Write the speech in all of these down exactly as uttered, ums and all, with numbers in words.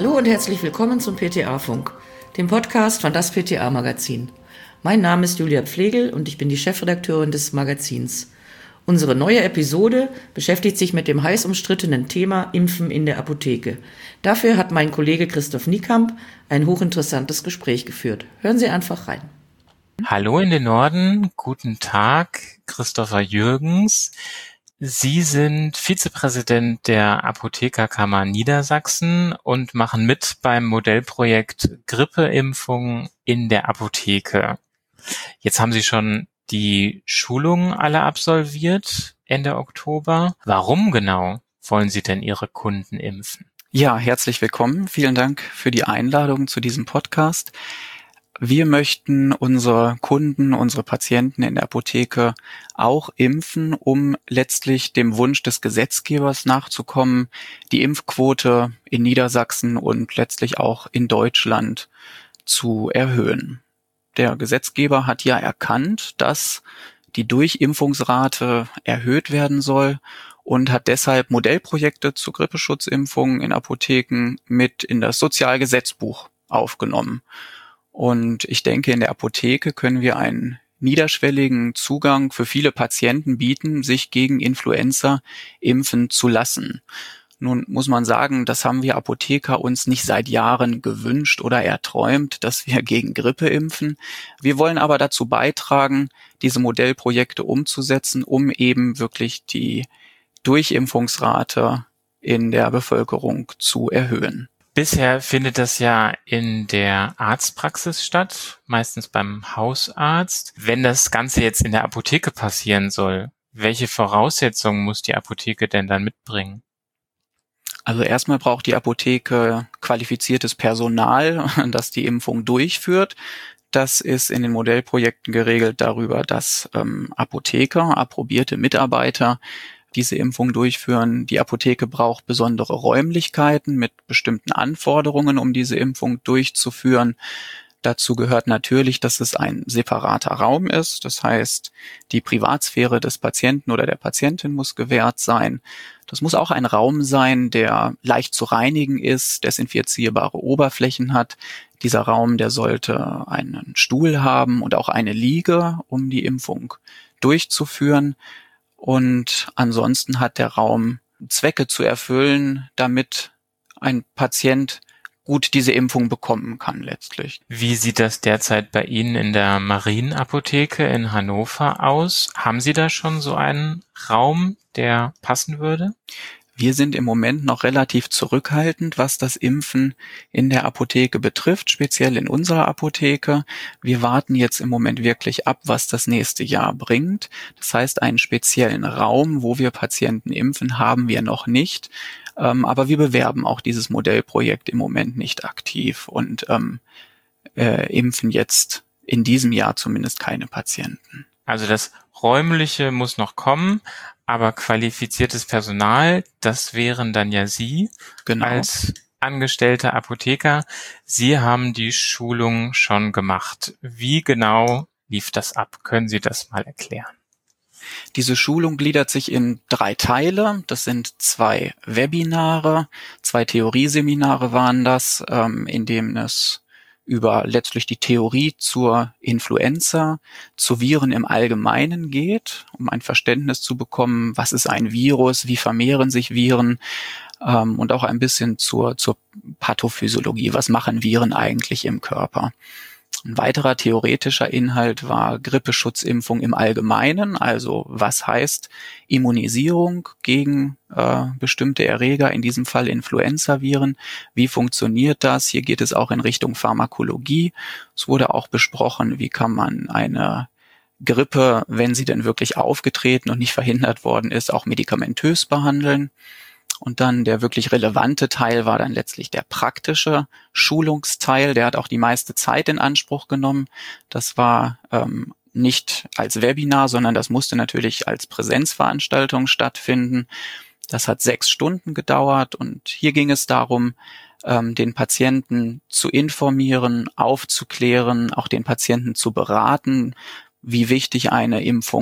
Hallo und herzlich willkommen zum P T A-Funk, dem Podcast von das P T A-Magazin. Mein Name ist Julia Pflegel und ich bin die Chefredakteurin des Magazins. Unsere neue Episode beschäftigt sich mit dem heiß umstrittenen Thema Impfen in der Apotheke. Dafür hat mein Kollege Christoph Niekamp ein hochinteressantes Gespräch geführt. Hören Sie einfach rein. Hallo in den Norden, guten Tag, Christopher Jürgens. Sie sind Vizepräsident der Apothekerkammer Niedersachsen und machen mit beim Modellprojekt Grippeimpfung in der Apotheke. Jetzt haben Sie schon die Schulungen alle absolviert, Ende Oktober. Warum genau wollen Sie denn Ihre Kunden impfen? Ja, herzlich willkommen. Vielen Dank für die Einladung zu diesem Podcast. Wir möchten unsere Kunden, unsere Patienten in der Apotheke auch impfen, um letztlich dem Wunsch des Gesetzgebers nachzukommen, die Impfquote in Niedersachsen und letztlich auch in Deutschland zu erhöhen. Der Gesetzgeber hat ja erkannt, dass die Durchimpfungsrate erhöht werden soll und hat deshalb Modellprojekte zur Grippeschutzimpfung in Apotheken mit in das Sozialgesetzbuch aufgenommen. Und ich denke, in der Apotheke können wir einen niederschwelligen Zugang für viele Patienten bieten, sich gegen Influenza impfen zu lassen. Nun muss man sagen, das haben wir Apotheker uns nicht seit Jahren gewünscht oder erträumt, dass wir gegen Grippe impfen. Wir wollen aber dazu beitragen, diese Modellprojekte umzusetzen, um eben wirklich die Durchimpfungsrate in der Bevölkerung zu erhöhen. Bisher findet das ja in der Arztpraxis statt, meistens beim Hausarzt. Wenn das Ganze jetzt in der Apotheke passieren soll, welche Voraussetzungen muss die Apotheke denn dann mitbringen? Also erstmal braucht die Apotheke qualifiziertes Personal, das die Impfung durchführt. Das ist in den Modellprojekten geregelt darüber, dass ähm, Apotheker, approbierte Mitarbeiter diese Impfung durchführen. Die Apotheke braucht besondere Räumlichkeiten mit bestimmten Anforderungen, um diese Impfung durchzuführen. Dazu gehört natürlich, dass es ein separater Raum ist. Das heißt, die Privatsphäre des Patienten oder der Patientin muss gewährt sein. Das muss auch ein Raum sein, der leicht zu reinigen ist, desinfizierbare Oberflächen hat. Dieser Raum, der sollte einen Stuhl haben und auch eine Liege, um die Impfung durchzuführen. Und ansonsten hat der Raum Zwecke zu erfüllen, damit ein Patient gut diese Impfung bekommen kann letztlich. Wie sieht das derzeit bei Ihnen in der Marienapotheke in Hannover aus? Haben Sie da schon so einen Raum, der passen würde? Wir sind im Moment noch relativ zurückhaltend, was das Impfen in der Apotheke betrifft, speziell in unserer Apotheke. Wir warten jetzt im Moment wirklich ab, was das nächste Jahr bringt. Das heißt, einen speziellen Raum, wo wir Patienten impfen, haben wir noch nicht. Ähm, aber wir bewerben auch dieses Modellprojekt im Moment nicht aktiv und ähm, äh, impfen jetzt in diesem Jahr zumindest keine Patienten. Also das Räumliche muss noch kommen, aber qualifiziertes Personal, das wären dann ja Sie Genau. Als angestellter Apotheker. Sie haben die Schulung schon gemacht. Wie genau lief das ab? Können Sie das mal erklären? Diese Schulung gliedert sich in drei Teile. Das sind zwei Webinare, zwei Theorieseminare waren das, ähm, in dem es über letztlich die Theorie zur Influenza, zu Viren im Allgemeinen geht, um ein Verständnis zu bekommen, was ist ein Virus, wie vermehren sich Viren, ähm, und auch ein bisschen zur, zur Pathophysiologie, was machen Viren eigentlich im Körper. Ein weiterer theoretischer Inhalt war Grippeschutzimpfung im Allgemeinen, also was heißt Immunisierung gegen äh, bestimmte Erreger, in diesem Fall Influenzaviren, wie funktioniert das? Hier geht es auch in Richtung Pharmakologie. Es wurde auch besprochen, wie kann man eine Grippe, wenn sie denn wirklich aufgetreten und nicht verhindert worden ist, auch medikamentös behandeln. Und dann der wirklich relevante Teil war dann letztlich der praktische Schulungsteil. Der hat auch die meiste Zeit in Anspruch genommen. Das war ähm, nicht als Webinar, sondern das musste natürlich als Präsenzveranstaltung stattfinden. Das hat sechs Stunden gedauert und hier ging es darum, ähm, den Patienten zu informieren, aufzuklären, auch den Patienten zu beraten, wie wichtig eine Impfung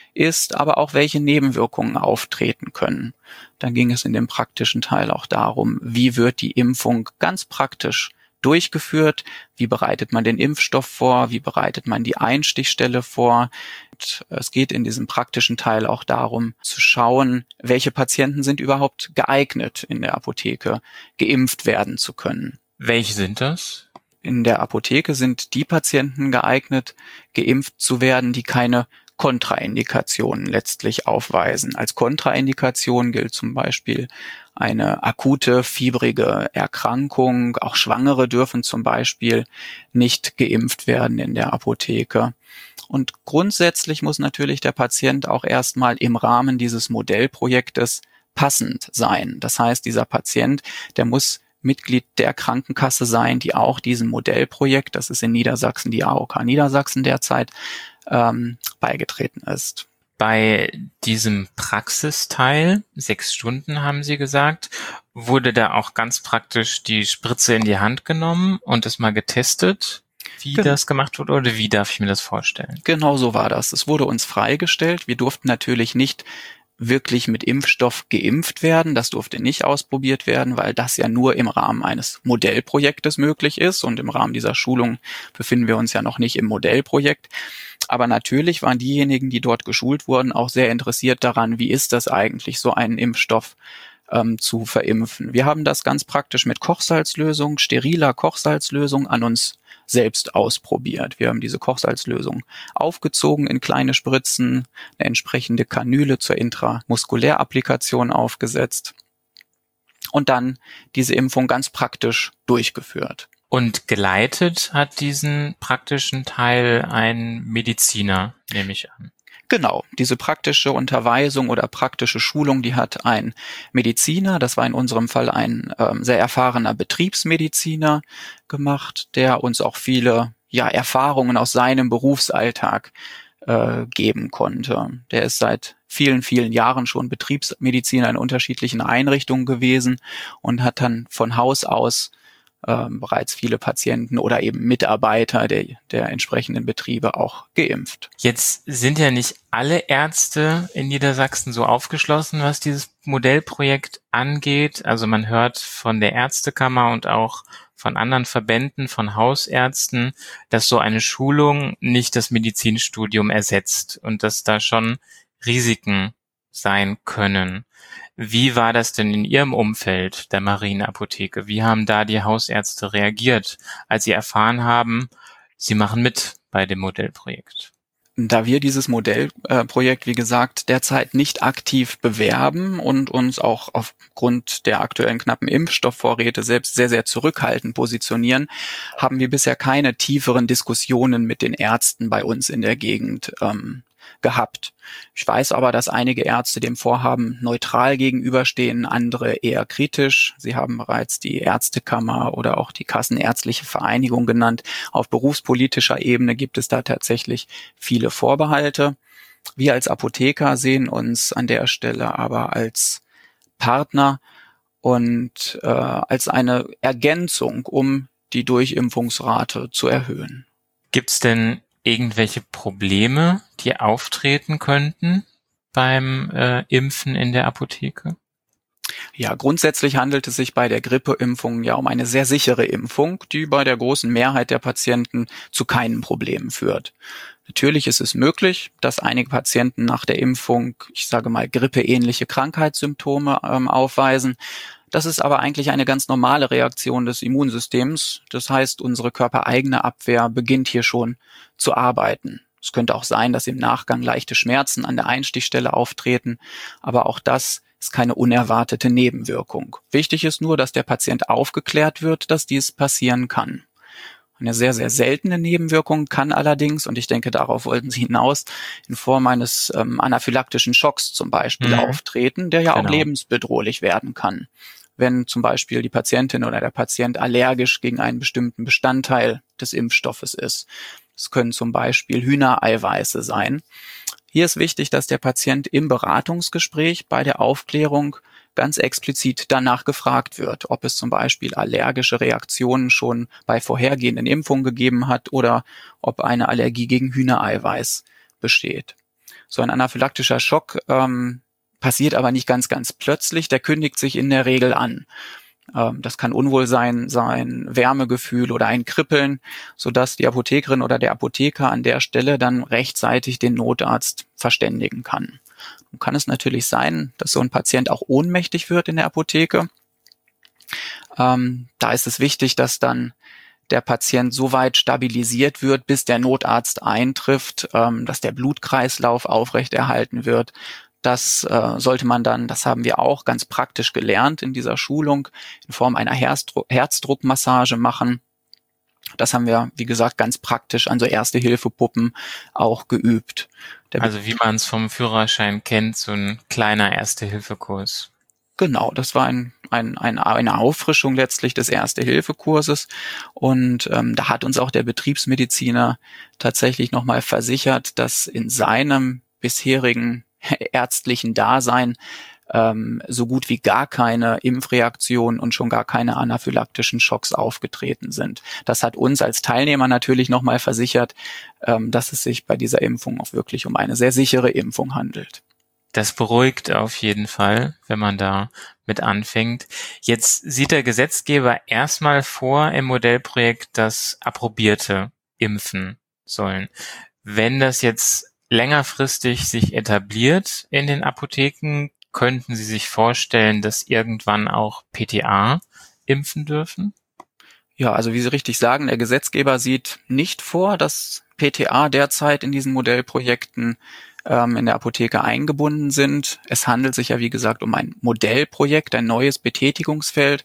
ist, aber auch welche Nebenwirkungen auftreten können. Dann ging es in dem praktischen Teil auch darum, wie wird die Impfung ganz praktisch durchgeführt, wie bereitet man den Impfstoff vor, wie bereitet man die Einstichstelle vor. Und es geht in diesem praktischen Teil auch darum, zu schauen, welche Patienten sind überhaupt geeignet, in der Apotheke geimpft werden zu können. Welche sind das? In der Apotheke sind die Patienten geeignet, geimpft zu werden, die keine Kontraindikationen letztlich aufweisen. Als Kontraindikation gilt zum Beispiel eine akute, fiebrige Erkrankung. Auch Schwangere dürfen zum Beispiel nicht geimpft werden in der Apotheke. Und grundsätzlich muss natürlich der Patient auch erstmal im Rahmen dieses Modellprojektes passend sein. Das heißt, dieser Patient, der muss Mitglied der Krankenkasse sein, die auch diesem Modellprojekt, das ist in Niedersachsen die A O K Niedersachsen derzeit, ähm, beigetreten ist. Bei diesem Praxisteil, sechs Stunden haben Sie gesagt, wurde da auch ganz praktisch die Spritze in die Hand genommen und es mal getestet, wie Genau. das gemacht wurde, oder wie darf ich mir das vorstellen? Genau so war das. Es wurde uns freigestellt. Wir durften natürlich nicht wirklich mit Impfstoff geimpft werden. Das durfte nicht ausprobiert werden, weil das ja nur im Rahmen eines Modellprojektes möglich ist. Und im Rahmen dieser Schulung befinden wir uns ja noch nicht im Modellprojekt. Aber natürlich waren diejenigen, die dort geschult wurden, auch sehr interessiert daran, wie ist das eigentlich, so einen Impfstoff ähm, zu verimpfen. Wir haben das ganz praktisch mit Kochsalzlösung, steriler Kochsalzlösung an uns selbst ausprobiert. Wir haben diese Kochsalzlösung aufgezogen in kleine Spritzen, eine entsprechende Kanüle zur Intramuskulärapplikation aufgesetzt und dann diese Impfung ganz praktisch durchgeführt. Und geleitet hat diesen praktischen Teil ein Mediziner, nehme ich an. Genau, diese praktische Unterweisung oder praktische Schulung, die hat ein Mediziner, das war in unserem Fall ein ähm, sehr erfahrener Betriebsmediziner gemacht, der uns auch viele ja Erfahrungen aus seinem Berufsalltag äh, geben konnte. Der ist seit vielen, vielen Jahren schon Betriebsmediziner in unterschiedlichen Einrichtungen gewesen und hat dann von Haus aus Ähm, bereits viele Patienten oder eben Mitarbeiter der, der entsprechenden Betriebe auch geimpft. Jetzt sind ja nicht alle Ärzte in Niedersachsen so aufgeschlossen, was dieses Modellprojekt angeht. Also man hört von der Ärztekammer und auch von anderen Verbänden, von Hausärzten, dass so eine Schulung nicht das Medizinstudium ersetzt und dass da schon Risiken sein können. Wie war das denn in Ihrem Umfeld der Marienapotheke? Wie haben da die Hausärzte reagiert, als sie erfahren haben, sie machen mit bei dem Modellprojekt? Da wir dieses Modellprojekt, wie gesagt, derzeit nicht aktiv bewerben und uns auch aufgrund der aktuellen knappen Impfstoffvorräte selbst sehr, sehr zurückhaltend positionieren, haben wir bisher keine tieferen Diskussionen mit den Ärzten bei uns in der Gegend ähm, gehabt. Ich weiß aber, dass einige Ärzte dem Vorhaben neutral gegenüberstehen, andere eher kritisch. Sie haben bereits die Ärztekammer oder auch die Kassenärztliche Vereinigung genannt. Auf berufspolitischer Ebene gibt es da tatsächlich viele Vorbehalte. Wir als Apotheker sehen uns an der Stelle aber als Partner und äh, als eine Ergänzung, um die Durchimpfungsrate zu erhöhen. Gibt's denn irgendwelche Probleme, die auftreten könnten beim äh, Impfen in der Apotheke? Ja, grundsätzlich handelt es sich bei der Grippeimpfung ja um eine sehr sichere Impfung, die bei der großen Mehrheit der Patienten zu keinen Problemen führt. Natürlich ist es möglich, dass einige Patienten nach der Impfung, ich sage mal, grippeähnliche Krankheitssymptome ähm, aufweisen. Das ist aber eigentlich eine ganz normale Reaktion des Immunsystems. Das heißt, unsere körpereigene Abwehr beginnt hier schon zu arbeiten. Es könnte auch sein, dass im Nachgang leichte Schmerzen an der Einstichstelle auftreten, aber auch das ist keine unerwartete Nebenwirkung. Wichtig ist nur, dass der Patient aufgeklärt wird, dass dies passieren kann. Eine sehr, sehr seltene Nebenwirkung kann allerdings, und ich denke, darauf wollten Sie hinaus, in Form eines ähm, anaphylaktischen Schocks zum Beispiel mhm. auftreten, der ja genau. auch lebensbedrohlich werden kann. Wenn zum Beispiel die Patientin oder der Patient allergisch gegen einen bestimmten Bestandteil des Impfstoffes ist. Es können zum Beispiel Hühnereiweiße sein. Hier ist wichtig, dass der Patient im Beratungsgespräch bei der Aufklärung ganz explizit danach gefragt wird, ob es zum Beispiel allergische Reaktionen schon bei vorhergehenden Impfungen gegeben hat oder ob eine Allergie gegen Hühnereiweiß besteht. So ein anaphylaktischer Schock ähm, passiert aber nicht ganz, ganz plötzlich. Der kündigt sich in der Regel an. Ähm, das kann Unwohlsein sein, Wärmegefühl oder ein Kribbeln, sodass die Apothekerin oder der Apotheker an der Stelle dann rechtzeitig den Notarzt verständigen kann. Nun kann es natürlich sein, dass so ein Patient auch ohnmächtig wird in der Apotheke. Ähm, da ist es wichtig, dass dann der Patient so weit stabilisiert wird, bis der Notarzt eintrifft, ähm, dass der Blutkreislauf aufrechterhalten wird. Das äh, sollte man dann, das haben wir auch ganz praktisch gelernt in dieser Schulung, in Form einer Herzdru- Herzdruckmassage machen. Das haben wir, wie gesagt, ganz praktisch an so Erste-Hilfe-Puppen auch geübt. Der also wie man es vom Führerschein kennt, so ein kleiner Erste-Hilfe-Kurs. Genau, das war ein, ein, ein, eine Auffrischung letztlich des Erste-Hilfe-Kurses und ähm, da hat uns auch der Betriebsmediziner tatsächlich nochmal versichert, dass in seinem bisherigen ärztlichen Dasein ähm, so gut wie gar keine Impfreaktionen und schon gar keine anaphylaktischen Schocks aufgetreten sind. Das hat uns als Teilnehmer natürlich nochmal versichert, ähm, dass es sich bei dieser Impfung auch wirklich um eine sehr sichere Impfung handelt. Das beruhigt auf jeden Fall, wenn man da mit anfängt. Jetzt sieht der Gesetzgeber erstmal vor im Modellprojekt, dass Approbierte impfen sollen. Wenn das jetzt längerfristig sich etabliert in den Apotheken, könnten Sie sich vorstellen, dass irgendwann auch P T A impfen dürfen? Ja, also wie Sie richtig sagen, der Gesetzgeber sieht nicht vor, dass P T A derzeit in diesen Modellprojekten ähm, in der Apotheke eingebunden sind. Es handelt sich ja, wie gesagt, um ein Modellprojekt, ein neues Betätigungsfeld.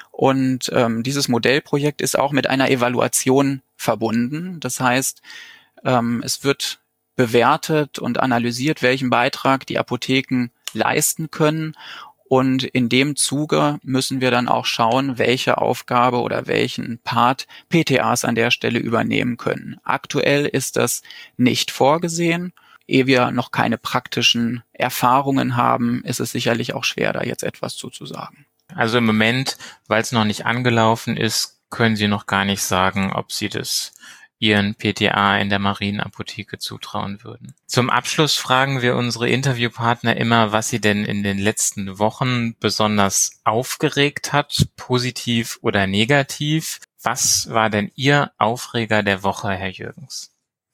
Und ähm, dieses Modellprojekt ist auch mit einer Evaluation verbunden. Das heißt, ähm, es wird bewertet und analysiert, welchen Beitrag die Apotheken leisten können. Und in dem Zuge müssen wir dann auch schauen, welche Aufgabe oder welchen Part P T As an der Stelle übernehmen können. Aktuell ist das nicht vorgesehen. Ehe wir noch keine praktischen Erfahrungen haben, ist es sicherlich auch schwer, da jetzt etwas zuzusagen. Also im Moment, weil es noch nicht angelaufen ist, können Sie noch gar nicht sagen, ob Sie das Ihren P T A in der Marienapotheke zutrauen würden. Zum Abschluss fragen wir unsere Interviewpartner immer, was sie denn in den letzten Wochen besonders aufgeregt hat, positiv oder negativ. Was war denn Ihr Aufreger der Woche, Herr Jürgens?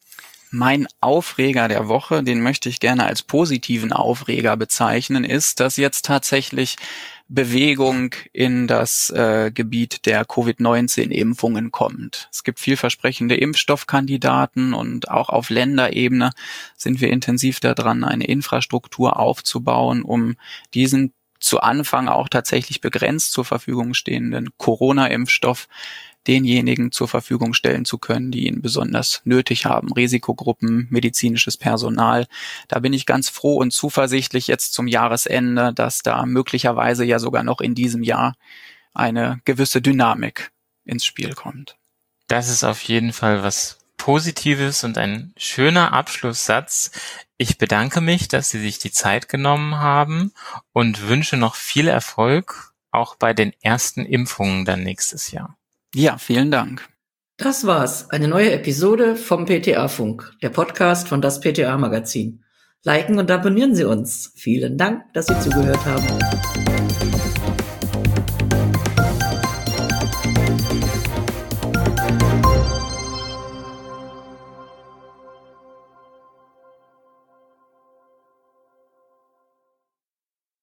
Mein Aufreger der Woche, den möchte ich gerne als positiven Aufreger bezeichnen, ist, dass jetzt tatsächlich Bewegung in das äh, Gebiet der Covid neunzehn Impfungen kommt. Es gibt vielversprechende Impfstoffkandidaten und auch auf Länderebene sind wir intensiv daran, eine Infrastruktur aufzubauen, um diesen zu Anfang auch tatsächlich begrenzt zur Verfügung stehenden Corona-Impfstoff denjenigen zur Verfügung stellen zu können, die ihn besonders nötig haben. Risikogruppen, medizinisches Personal. Da bin ich ganz froh und zuversichtlich jetzt zum Jahresende, dass da möglicherweise ja sogar noch in diesem Jahr eine gewisse Dynamik ins Spiel kommt. Das ist auf jeden Fall was Positives und ein schöner Abschlusssatz. Ich bedanke mich, dass Sie sich die Zeit genommen haben und wünsche noch viel Erfolg, auch bei den ersten Impfungen dann nächstes Jahr. Ja, vielen Dank. Das war's. Eine neue Episode vom P T A-Funk, der Podcast von das P T A-Magazin. Liken und abonnieren Sie uns. Vielen Dank, dass Sie zugehört haben.